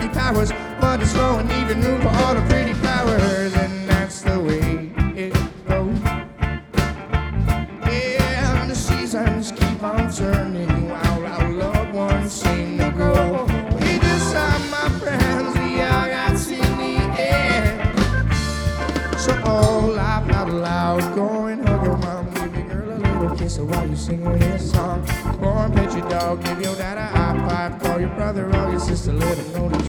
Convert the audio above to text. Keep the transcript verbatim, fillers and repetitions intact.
earthly powers, but it's slow and leaving room for all the pretty flowers, and that's the way it goes. Yeah, the seasons keep on turning while our loved ones seem to grow. We decide, my friends, we all got in the air. So all laugh out loud, go and hug your mom, give your girl a little kiss while you sing with his song. Go and pet your dog, give your dad a high five, call your brother or your sister, let him know that